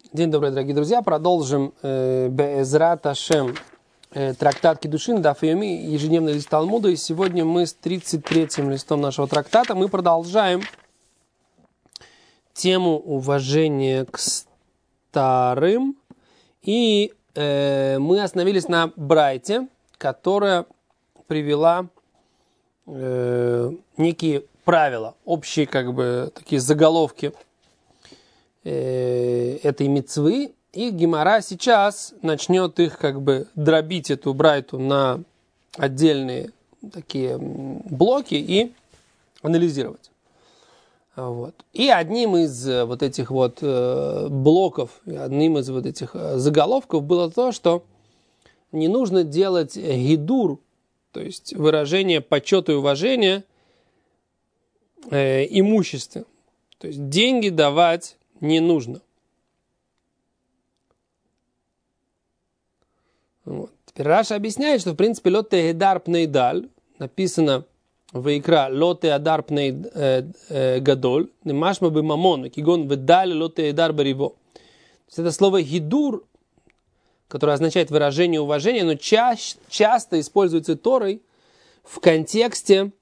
День добрый, дорогие друзья. Продолжим Бе'эзрат Ашем трактат Кидушин, Даф Йоми, ежедневный лист Талмуда. И сегодня мы с 33-м листом нашего трактата. Мы продолжаем тему уважения к старым. И мы остановились на брайте, которая привела некие правила, общие такие заголовки этой мицвы, и Гемара сейчас начнет их дробить, эту брайту, на отдельные такие блоки и анализировать. Вот. И одним из вот этих вот блоков, одним из вот этих заголовков было то, что не нужно делать гидур, то есть выражение почета и уважения имуществу. То есть деньги давать не нужно. Вот. Теперь Раша объясняет, что в принципе лот теэдар пнейдаль, написано в Икра лот теэдар пней гадоль, немашма бы мамон, кигон ведаль лот теэдар бариво. То есть это слово гидур, которое означает выражение уважения, но часто используется Торой в контексте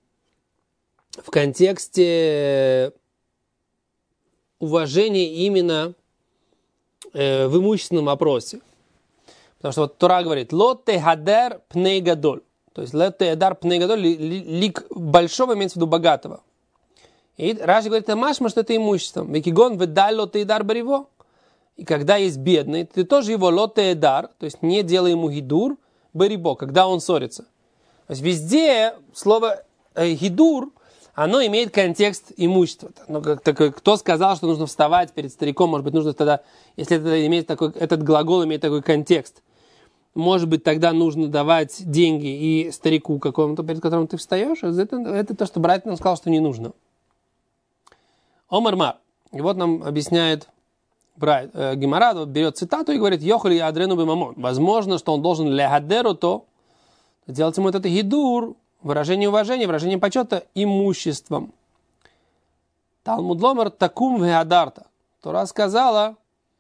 уважение именно в имущественном вопросе. Потому что вот Тора говорит «Лот техадер пней гадоль». То есть «Лот техадер пней гадоль» лик большого имеется в виду богатого. И Раши говорит «Машма», что это имущество. «Векигон ведаль лот техадер бариво». И когда есть бедный, ты тоже его «Лот техадер», то есть не делай ему гидур, барибо, когда он ссорится. То есть везде слово гидур оно имеет контекст имущества. Ну, кто сказал, что нужно вставать перед стариком? Может быть, нужно тогда, если это имеет этот глагол имеет такой контекст, может быть, тогда нужно давать деньги и старику какому-то, перед которым ты встаешь. Это то, что брат нам сказал, что не нужно. Омар Мар. И вот нам объясняет Гемара, берет цитату и говорит, «Йохали адрену бемамон». Возможно, что он должен лехадеру то, делать ему этот гидур, выражение уважения, выражение почета имуществом. Талмуд ломар такум веадарта. Тора сказала,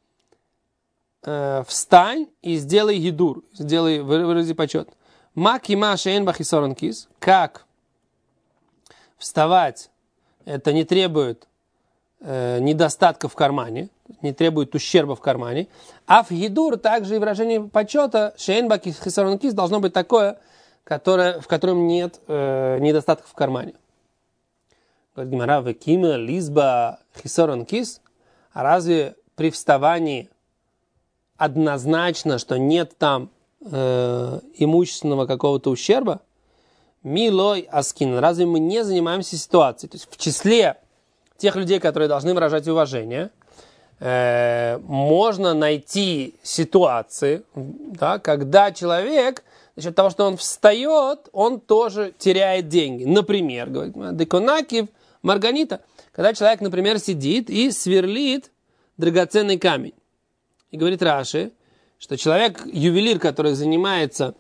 встань и сделай гидур, вырази почет. Макима шейн бахисоран кис. Как вставать, это не требует недостатка в кармане, не требует ущерба в кармане. А в гидур также и выражение почета шейн бахисоран кис должно быть такое, в котором нет недостатков в кармане. Говорит Гемара, векима лизба хисорон кис. А разве при вставании однозначно, что нет там имущественного какого-то ущерба? Милой аскин. Разве мы не занимаемся ситуацией? То есть в числе тех людей, которые должны выражать уважение, можно найти ситуации, да, когда человек за счет того, что он встает, он тоже теряет деньги. Например, говорит, деконакив марганита, когда человек, например, сидит и сверлит драгоценный камень. И говорит Раши, что человек, ювелир, который занимается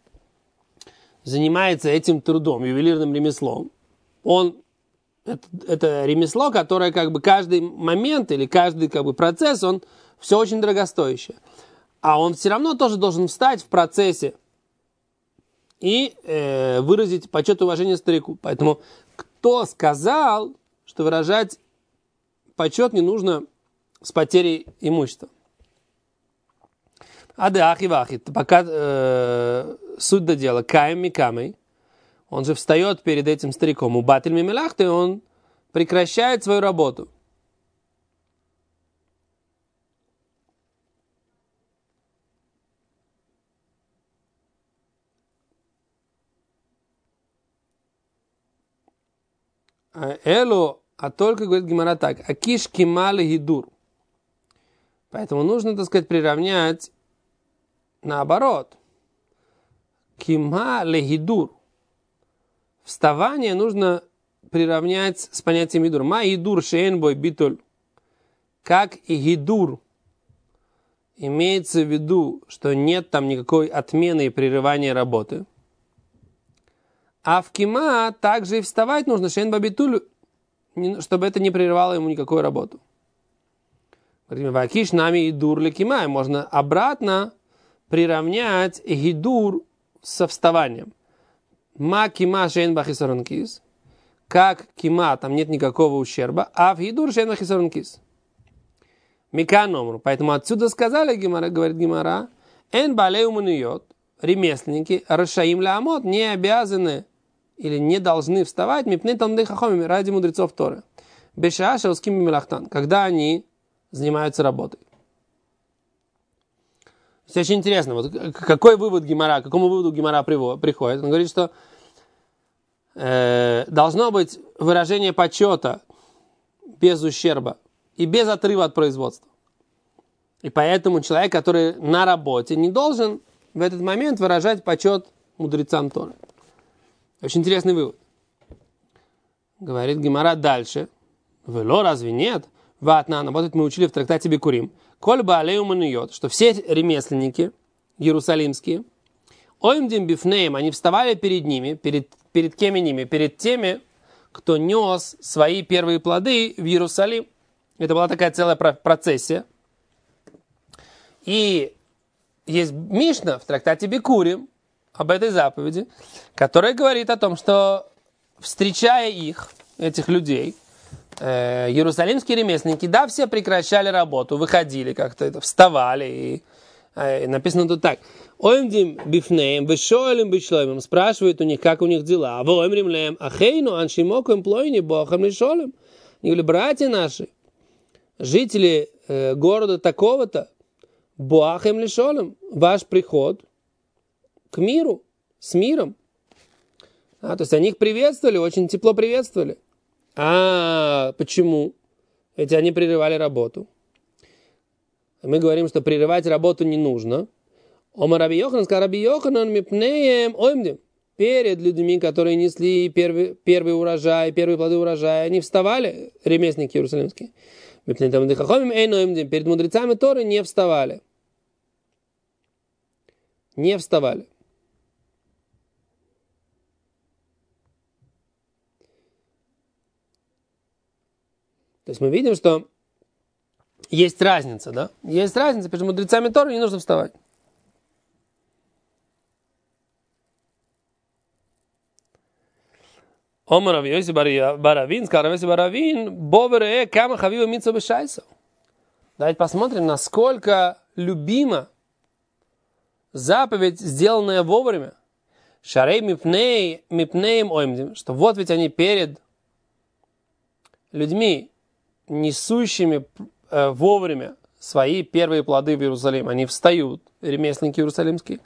этим трудом, ювелирным ремеслом, это ремесло, которое каждый момент или каждый процесс, он все очень дорогостоящее. А он все равно тоже должен встать в процессе и выразить почет и уважение старику. Поэтому кто сказал, что выражать почет не нужно с потерей имущества? Ахи, пока суть до дела, каем микамой, он же встает перед этим стариком, у батиль мимелахты, он прекращает свою работу. Эло, а только, говорит Гемара так, акиш кимали гидур. Поэтому нужно, так сказать, приравнять наоборот. Кимали гидур. Вставание нужно приравнять с понятием гидур. Ма гидур шеен бой битуль. Как и гидур имеется в виду, что нет там никакой отмены и прерывания работы. А в кима также и вставать нужно, шейн бабитуль, чтобы это не прерывало ему никакую работу. Вакиш нами идур лекимай. Можно обратно приравнять гидур со вставанием. Ма кима шейн бахисарон кис. Как кима, там нет никакого ущерба, а в гидур шейн бахисарон кис. Мика номер. Поэтому отсюда сказали, говорит Гемара, эн балей умануйот, ремесленники, рашаим лаамот, не обязаны или не должны вставать мипней талмидей хахомим ради мудрецов Торы. Бешааша уским милахтан, когда они занимаются работой. Это очень интересно. Вот какой вывод Гемара, к какому выводу Гемара приходит? Он говорит, что должно быть выражение почета без ущерба и без отрыва от производства. И поэтому человек, который на работе, не должен в этот момент выражать почет мудрецам Торы. Очень интересный вывод. Говорит Гемара дальше. Вело, разве нет? Ватнан, вот это мы учили в трактате Бикурим. Коль баалей умануйот, что все ремесленники иерусалимские, оймдим бифнеем, они вставали перед ними, перед кем ними? Перед теми, кто нес свои первые плоды в Иерусалим. Это была такая целая процессия. И есть Мишна в трактате Бикурим об этой заповеди, которая говорит о том, что встречая их, этих людей, иерусалимские ремесленники, да, все прекращали работу, выходили как-то, вставали, и написано тут так. Оймдим бифнеем, вешоэлем бишлоемем, спрашивают у них, как у них дела. Воэмрим леем, ахейну, аншимокуем плойни, бохам лишолем. Они говорили, братья наши, жители города такого-то, боахем лишолем, ваш приход к миру, с миром. То есть они их приветствовали, очень тепло приветствовали. А почему? Ведь они прерывали работу. Мы говорим, что прерывать работу не нужно. Ома Раби Йоханан сказал, Раби Йоханан мипнеем оймдем. Перед людьми, которые несли первый урожай, первые плоды урожая, они вставали, ремесленники иерусалимские. Перед мудрецами Торы не вставали. Не вставали. То есть мы видим, что есть разница, да? Есть разница, перед мудрецами Торы не нужно вставать. Омар Раби Йоси Баравин, сказал Раби Йоси Баравин, бовере кама хавива митцва бешайса. Давайте посмотрим, насколько любима заповедь, сделанная вовремя. Шарей мипнеем оймдим, что вот ведь они перед людьми, несущими вовремя свои первые плоды в Иерусалим, они встают, ремесленники иерусалимские.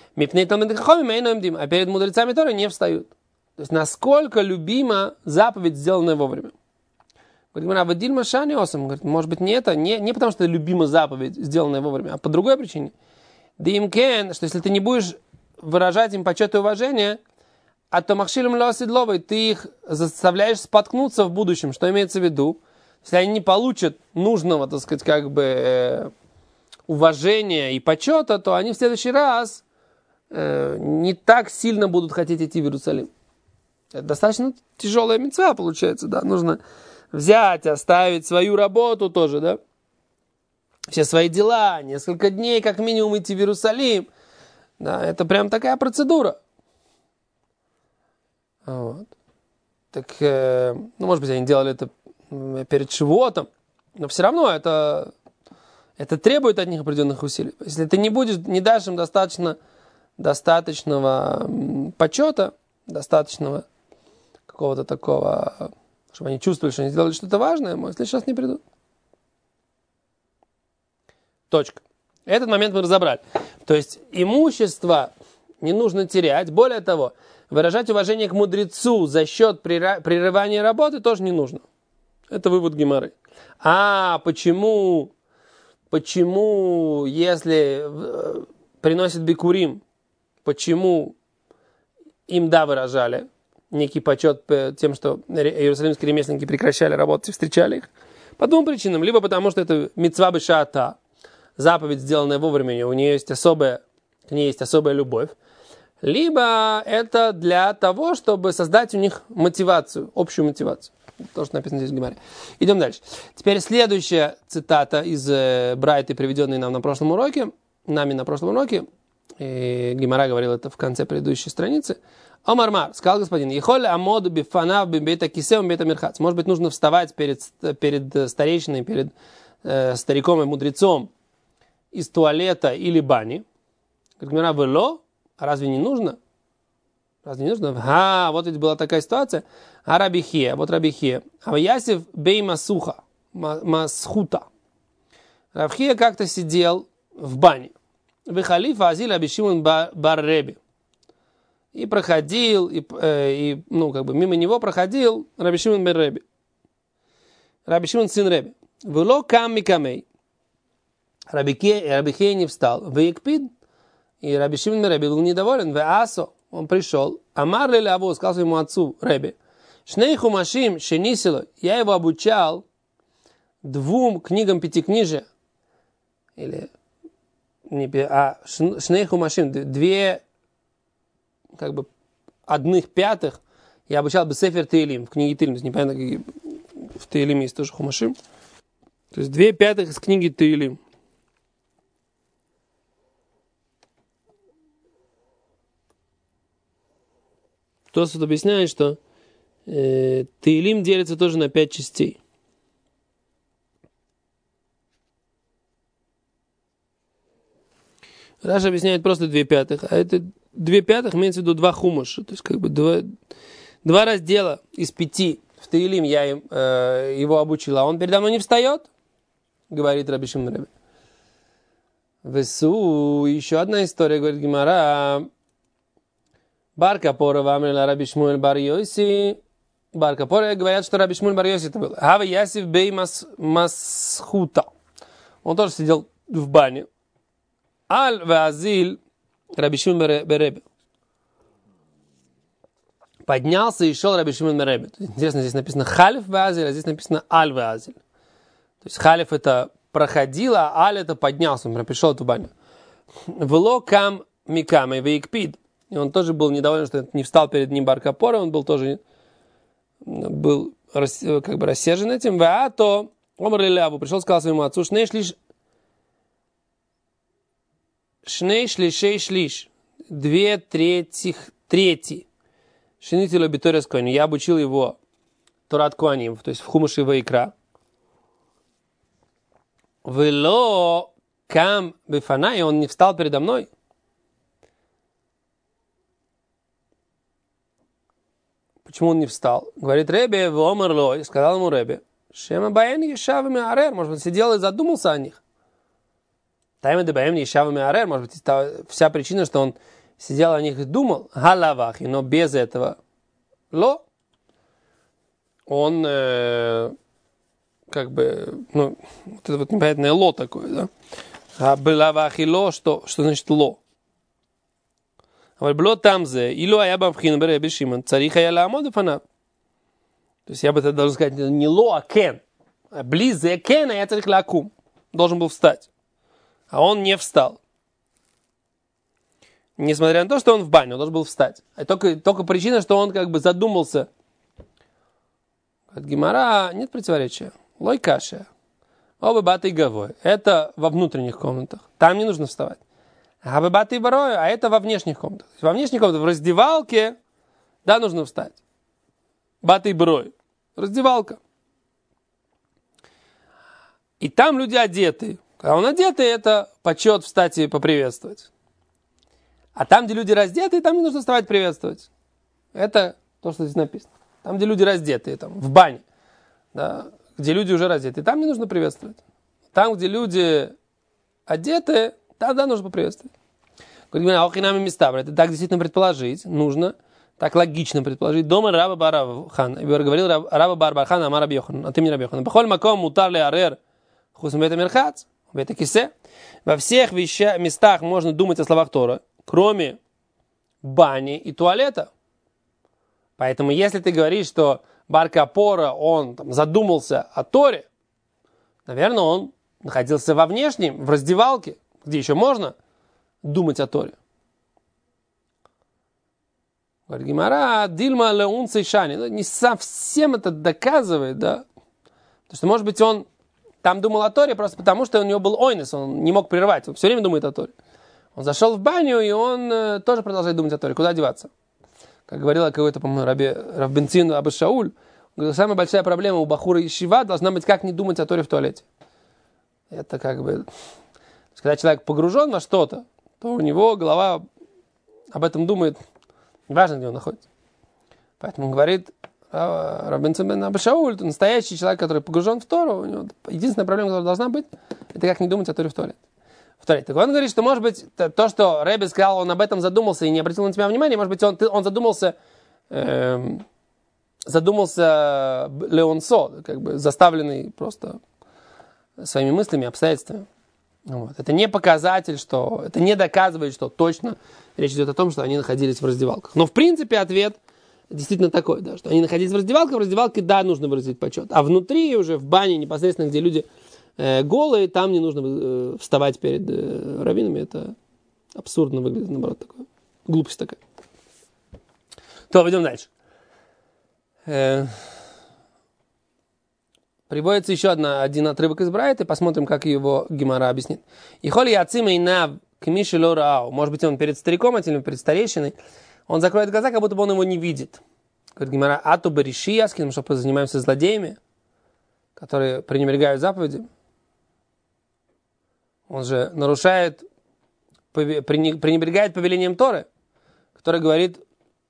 А перед мудрецами Торы не встают. То есть, насколько любима заповедь, сделанная вовремя. Говорит, может быть, не это, не потому что это любима заповедь, сделанная вовремя, а по другой причине. Что если ты не будешь выражать им почет и уважение, а то махшилем лоседловой, ты их заставляешь споткнуться в будущем. Что имеется в виду? Если они не получат нужного, так сказать, уважения и почета, то они в следующий раз не так сильно будут хотеть идти в Иерусалим. Это достаточно тяжелая мицва получается, да. Нужно взять, оставить свою работу тоже, да. Все свои дела, несколько дней как минимум идти в Иерусалим. Да, это прям такая процедура. Вот. Так, может быть, они делали это перед Шивотом, но все равно это требует от них определенных усилий. Если ты не дашь им достаточного почета, достаточного какого-то такого, чтобы они чувствовали, что они сделали что-то важное, может, сейчас не придут. Точка. Этот момент мы разобрали. То есть имущество не нужно терять. Более того, выражать уважение к мудрецу за счет прерывания работы тоже не нужно. Это вывод Гемары. Почему, если приносит бикурим, почему им выражали некий почет тем, что иерусалимские ремесленники прекращали работать и встречали их? По двум причинам. Либо потому, что это мицва бешаата, заповедь, сделанная вовремя, к ней есть особая любовь. Либо это для того, чтобы создать у них мотивацию, общую мотивацию. То, что написано здесь в Гемаре. Идем дальше. Теперь следующая цитата из Брайты, приведенной нам на прошлом уроке. Гемара говорил это в конце предыдущей страницы. Омармар, сказал господин, «Ехоль амод бифанав бимбейта кисеум бейта мирхац». Может быть, нужно вставать перед старейшиной, перед стариком и мудрецом из туалета или бани. Говорит, Гемара, «Вело? Разве не нужно?» Разве не нужно? Вот ведь была такая ситуация. А Рабихе, вот Рабихе. А Ясев бей масуха, масхута. Рабихе как-то сидел в бане. Вихалифа азиль Рабишимон бар Реби. И проходил, мимо него проходил Рабишимон бар Реби. Рабишимон сын Реби. Вело кам микамей. Рабихе не встал. Веекпид. И Рабишимон бар Реби был недоволен. Веасо. Он пришел, Амар ли Лаву, сказал своему отцу, Ребе, Шней хумашим шенисило, я его обучал 2 книгам пятикнижия, или, Шней хумашим, 2, 1/5, я обучал Бесефер Теилим, в книге Теилим, непонятно, в Теилиме есть тоже хумашим, то есть 2/5 из книги Теилим. Тосфот объясняет, что Теилим делится тоже на 5 частей. Раша объясняет просто 2/5, а это 2/5 имеется в виду 2 хумаша, то есть 2 раздела из 5 в Теилим я его обучил, а он передо мной не встает, говорит Раби Шимон Ребе. Весу, еще одна история, говорит Гемара. Бар Капора вамрила Раби Шмуэль бар Йоси. Бар Капора говорят, что Раби Шмуэль бар Йоси это был. Хава Ясив бей масхута. Он тоже сидел в бане. Аль вазиль Раби Шмуэль бар Ребе. Поднялся и шел Раби Шмуэль бар Ребе. Интересно, здесь написано халиф вазиль, а здесь написано аль вазиль. То есть халиф это проходил, а аль это поднялся. Он пришел в баню. Вло кам микамой вейкпид. И он тоже был недоволен, что не встал перед ним Бар Капора, он был тоже рассержен этим. А то Омар Лиляву пришел, сказал своему отцу, шней шлиш, 2/3. Шинителю Биторис Коани. Я обучил его Торат Коаним, то есть в Хумаше Ваикра. Вело кам бифана, и он не встал передо мной. Почему он не встал? Говорит Ребе, Омерлой, сказал ему Ребе, Шема Баэн Ешавами Арер, может быть, сидел и задумался о них. Тайма де Баэн Ешавами Арер, может быть, вся причина, что он сидел о них и думал, Галавахи, но без этого. Ло. Он, вот это вот непонятное ло такое, да? А Белавахи ло, что значит ло? אבל בלא תם זה, אילו היה מבחין ברבי שמעון, צריך היה לעמוד בפניו. То есть я бы это должен сказать не ло, а кен. Близ зе кен, а я צריך лакум. Должен был встать. А он не встал. Несмотря на то, что он в бане, он должен был встать. А только причина, что он задумался. От Гемара нет противоречия. Лой каша. Оба баты говой. Это во внутренних комнатах. Там не нужно вставать. А это во внешних комнатах. Во внешних комнатах, в раздевалке, да, нужно встать. Баты брой. Раздевалка. И там люди одеты. Когда он одетый, это почет встать и поприветствовать. А там, где люди раздеты, там не нужно вставать приветствовать. Это то, что здесь написано. Там, где люди раздеты, там, в бане, да, где люди уже раздеты, там не нужно приветствовать. Там, где люди одеты, да, нужно поприветствовать. Это так действительно предположить нужно, так логично предположить. Дома Раба Бархан. Говорил Раба Бархан, Амар Раби Йохан, от имени Раби Йохана. Бехоль маком мутар ле арер хусм бета мирхац, бета кисе. Во всех местах можно думать о словах Тора, кроме бани и туалета. Поэтому, если ты говоришь, что Бар Капора, он задумался о Торе, наверное, он находился во внешнем, в раздевалке, где еще можно думать о Торе. Говорит Гемара, Дильма Леун Сейшани. Не совсем это доказывает, да. Потому что, может быть, он там думал о Торе просто потому, что у него был ойнес, он не мог прерывать, он все время думает о Торе. Он зашел в баню, и он тоже продолжает думать о Торе. Куда деваться? Как говорила какой-то, по-моему, Рав Бенцин Абу Шауль, говорил, самая большая проблема у бахура ешива должна быть, как не думать о Торе в туалете. Это как бы... Когда человек погружен во что-то, то у него голова об этом думает, неважно, где он находится. Поэтому говорит Рав Бенцин Абу Шауль, настоящий человек, который погружен в Тору, у него единственная проблема, которая должна быть, это как не думать о Торе в туалете. Так он говорит, что, может быть, то, что Ребе сказал, он об этом задумался и не обратил на тебя внимания, может быть, он задумался Леонсо, как бы заставленный просто своими мыслями, обстоятельствами. Вот. Это не показатель, что... Это не доказывает, что точно речь идет о том, что они находились в раздевалках. Но, в принципе, ответ действительно такой, да, что они находились в раздевалке, да, нужно выразить почет. А внутри уже, в бане, непосредственно, где люди голые, там не нужно вставать перед раввинами. Это абсурдно выглядит, наоборот, такое. Глупость такая. То, пойдем дальше. Приводится еще один отрывок из Брайта, посмотрим, как его Гемара объяснит. «Ихоли яцима инав кмиши ло раау». Может быть, он перед стариком или перед старейшиной, он закроет глаза, как будто бы он его не видит. Говорит Гемара, ату баришияским, что мы занимаемся злодеями, которые пренебрегают заповедями. Он же нарушает, пренебрегает повелением Торы, который говорит,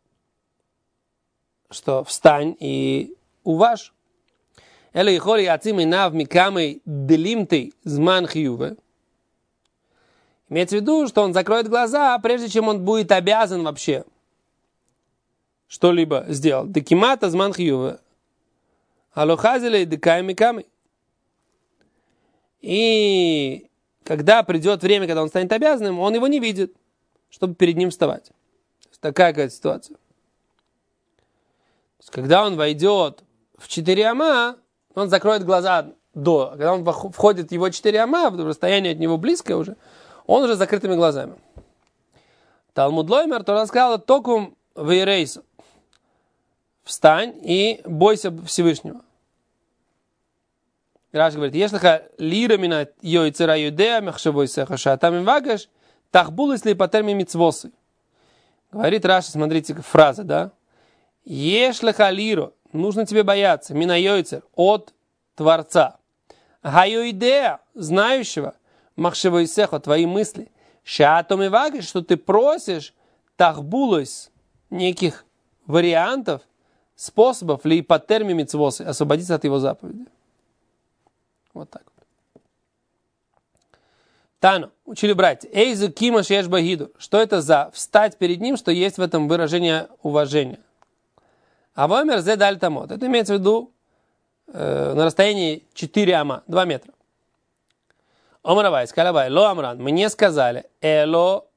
что встань и уважь. Эле ихоли яцим инав микамей делимтей зман хьюве. Имеется в виду, что он закроет глаза, прежде чем он будет обязан вообще что-либо сделать. Декимата зман хьюве. Алохазилей декай микамей. И когда придет время, когда он станет обязанным, он его не видит, чтобы перед ним вставать. То есть такая какая-то ситуация. То есть, когда он войдет в 4 ама, он закроет глаза до. Когда он входит в его 4 ама, в расстояние от него близкое уже, он уже с закрытыми глазами. Талмуд Лоймер, то рассказал, токум вейрейсу. Встань и бойся Всевышнего. Раш говорит, ешлаха лира мина йойцера юдея мехшевой сехаша, там им вагаш, тахбул если потерми мицвосы. Говорит Раша, смотрите, фраза, да? Ешлаха лиро, нужно тебе бояться, мина йойцер, от Творца. Гайоидея, знающего, махшевой сеха, твои мысли. Шатом и вагаш, что ты просишь, тахбулось неких вариантов, способов ли потерми мицвосы, освободиться от его заповеди. Вот так вот. Тану, учили братья. Эйзу кима шеш багиду. Что это за встать перед ним, что есть в этом выражение уважения? А вомер зе даль тамот. Это имеется в виду на расстоянии 4 ама, 2 метра. Омаравай, скалабай, ло амран. Мне сказали, эло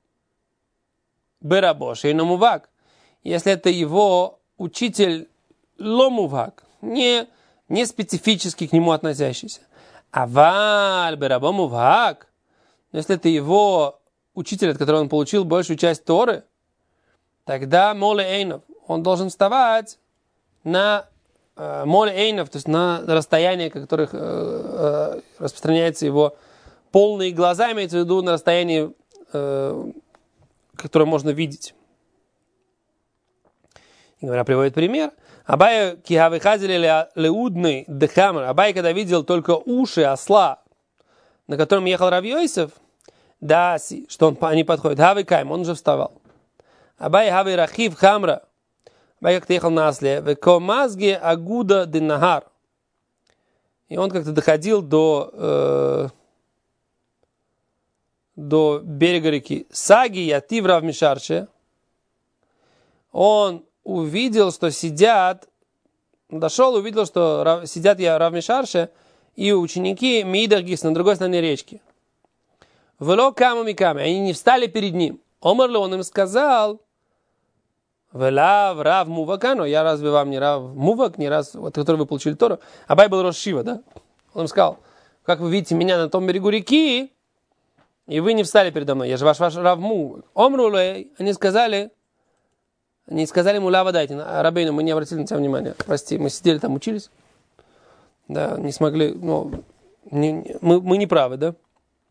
берабош и намувак. Если это его учитель ломувак, не специфически к нему относящийся. Аваль берабому вак. Если это его учитель, от которого он получил большую часть Торы, тогда моле эйнов, он должен вставать на моле эйнов, то есть на расстоянии, которых распространяется его полные глаза, имеется в виду на расстоянии, которое можно видеть. И говоря, приводит пример. Абай кихавихазили леудный дехамр. Абай, когда видел только уши осла, на котором ехал Рав Йосеф, даси, что они подходят. Хави кайм, он уже вставал. Абай хави рахив хамра. Абай как-то ехал на осле. Векомазге агуда диннахар. И он как-то доходил до берега реки. Саги ятив Рав Мишарше. Он увидел, что сидят, дошел, увидел, что сидят Рав Мишарше и ученики Мидахгис на другой стороне речки. Вело каму миками, они не встали перед ним. Омар ли он им сказал, велав Рав Мувакано, я разве вам не Рав Мувак, не раз, от которого вы получили Тору? Абай был Рошива, да? Он им сказал, как вы видите меня на том берегу реки, и вы не встали передо мной, я же ваш Рав Мувак. Омрулей, они сказали, не сказали ему лява дайте, Рабейну, мы не обратили на тебя внимания. Прости, мы сидели там, учились. Да, не смогли, ну, мы не правы, да?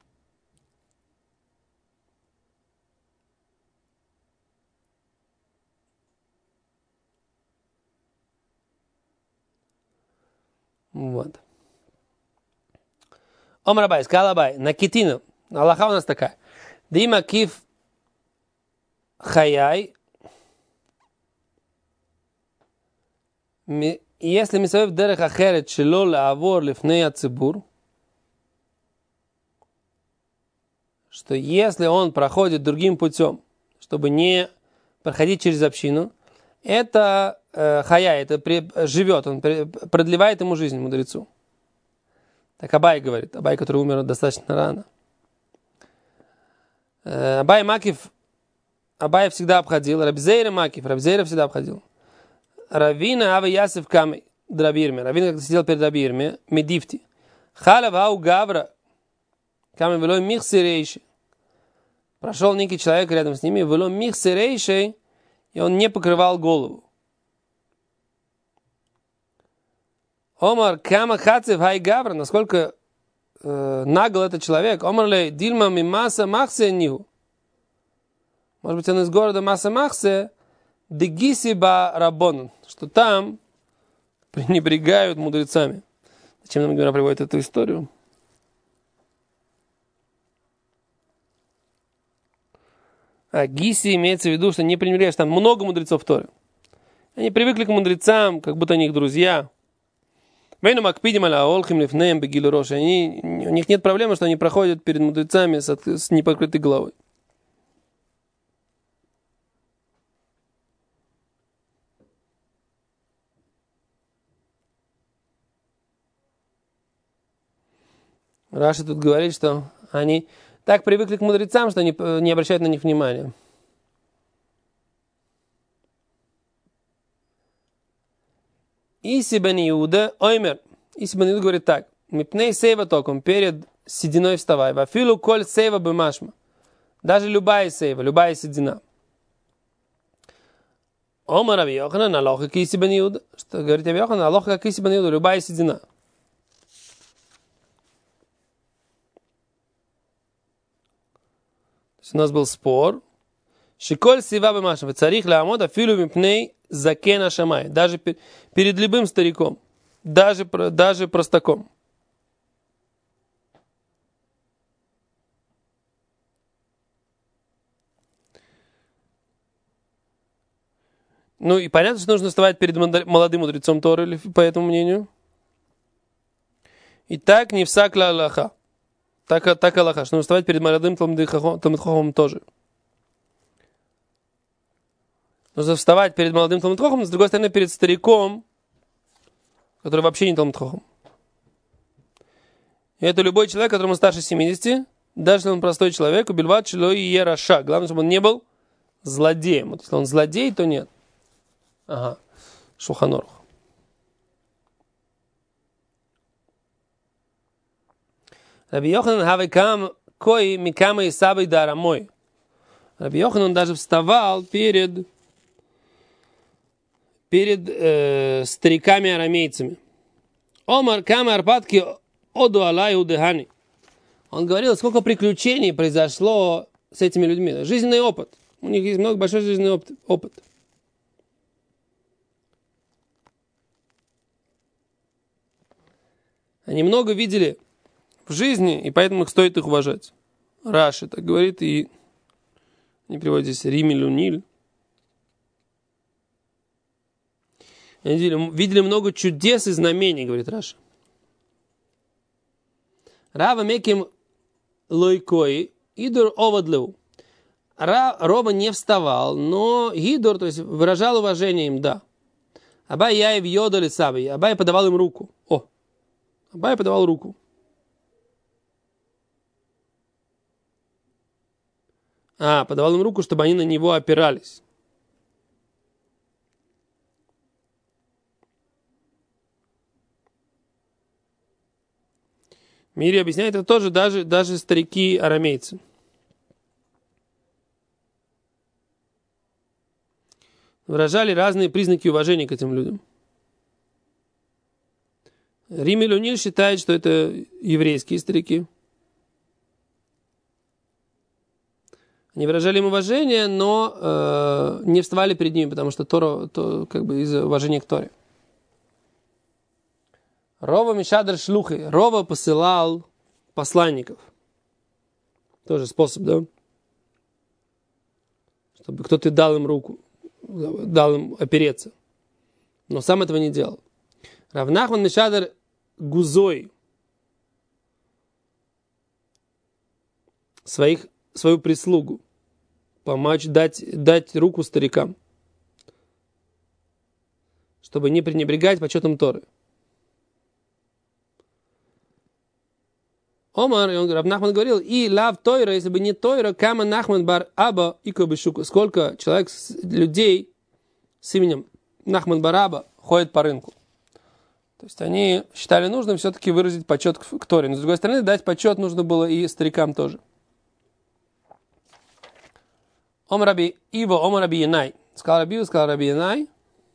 Вот. Омар Абай, сказал Абай, на китину, Аллаха у нас такая. Дима киф хаяй, если мисавев дерех ахерет шело лаавор лифней ацибур, что если он проходит другим путем, чтобы не проходить через общину, это хая, это живет, он продлевает ему жизнь, мудрецу. Так Абай говорит, Абай, который умер достаточно рано. Абай Макив, Абай всегда обходил, Рабзейра Макив, Рабзейра всегда обходил. Равина Ава Ясев Камей, Драбирме, Равина когда сидел перед Драбирме, Медифти. Халав Ау Гавра, Камей Велой Михсерейши. Прошел некий человек рядом с ними, Велой Михсерейши, и он не покрывал голову. Омар Кама Хацев Хай Гавра, насколько нагл этот человек. Омар Лей Дильма Мимаса Махсе Ниху. Может быть, он из города Маса Махсе, Дегисиба Рабонан, что там пренебрегают мудрецами. Зачем нам Гемара приводит эту историю? А Гиси имеется в виду, что не пренебрегаешь, там много мудрецов в Торе. Они привыкли к мудрецам, как будто они их друзья. У них нет проблемы, что они проходят перед мудрецами с непокрытой головой. Раши тут говорит, что они так привыкли к мудрецам, что они не обращают на них внимания. Иси бен Иуда, оймер. Иси бен Иуда говорит так. Мипней сейва током, перед сединой вставай. Вафилу коль сейва бемашма. Даже любая сейва, любая седина. Омар Раби Йоханан, алоха ки Иси бен Иуда. Что говорит Раби Йоханан, алоха как Иси бен Иуда, любая седина. У нас был спор. Шиколь сива бемашма. Царих лаамод афилу мипней закена шамай. Даже перед любым стариком. Даже простаком. Ну и понятно, что нужно вставать перед молодым мудрецом Торы, по этому мнению. И так не всакла Аллаха. Так Аллаха, что нужно вставать перед молодым Талмид Хохамом тоже. Нужно вставать перед молодым Талмид Хохамом, с другой стороны, перед стариком, который вообще не Талмид Хохам. И это любой человек, которому старше 70, даже если он простой человек, убивать чело и ераша. Главное, чтобы он не был злодеем. Вот если он злодей, то нет. Ага. Шулхан Арух. Раби Йоханан хавекам кой микама и сабой дарамой. Раби Йоханан даже вставал перед стариками-арамейцами. Омар кама арпатки оду алай удехани. Он говорил, сколько приключений произошло с этими людьми. Жизненный опыт. У них есть большой жизненный опыт. Они много видели в жизни, и поэтому стоит их уважать. Раши так говорит, и не приводит здесь Римилю Ниль. Они видели много чудес и знамений, говорит Раши. Рава меким лойкой, идур овадлеу. Рова не вставал, но идур, то есть выражал уважение им, да. Абай яев йодали сабай. Абай подавал им руку. Абай подавал руку. Подавал им руку, чтобы они на него опирались. Мири объясняет, это тоже даже старики-арамейцы. выражали разные признаки уважения к этим людям. Рими Люниль считает, что это еврейские старики. Они выражали им уважение, но не вставали перед ними, потому что Тора, как бы из уважения к Торе. Рова Мишадр Шлухи. Рова посылал посланников. Тоже способ, да? Чтобы кто-то дал им руку, дал им опереться. Но сам этого не делал. Рав Нахман Мишадр Гузой. Свою прислугу. Помочь, дать руку старикам. Чтобы не пренебрегать почетом Торы. Омар, Рав Нахман говорил, и лав Тойра, если бы не Тойра, кама Нахман бар Аба и Кобышука. Сколько людей с именем Нахман бар Аба ходят по рынку. То есть они считали нужным все-таки выразить почет к Торе. Но с другой стороны, дать почет нужно было и старикам тоже. Омар Раби Ива, Омар Раби Янай. Сказал Раби Ива, сказал Раби Янай.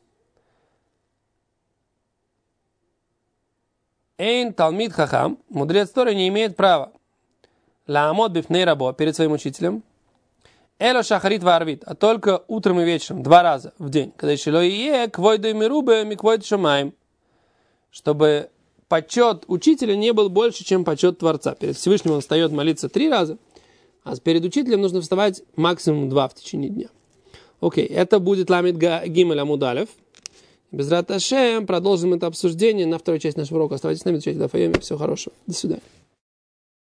Эйн талмид хахам, мудрец Торы не имеет права лаамот бифней рабо, перед своим учителем, эло шахарит варвит, а только утром и вечером, 2 раза в день, когда еще лоие квойдой мирубе миквойд шамаем, чтобы почет учителя не был больше, чем почет Творца. Перед Всевышним он встает молиться 3 раза, а перед учителем нужно вставать максимум 2 в течение дня. Окей, это будет ламид гимель амуд алеф. Безрат Ашем, продолжим это обсуждение на второй части нашего урока. Оставайтесь с нами, изучайте Даф Йоми. Всего хорошего. До свидания.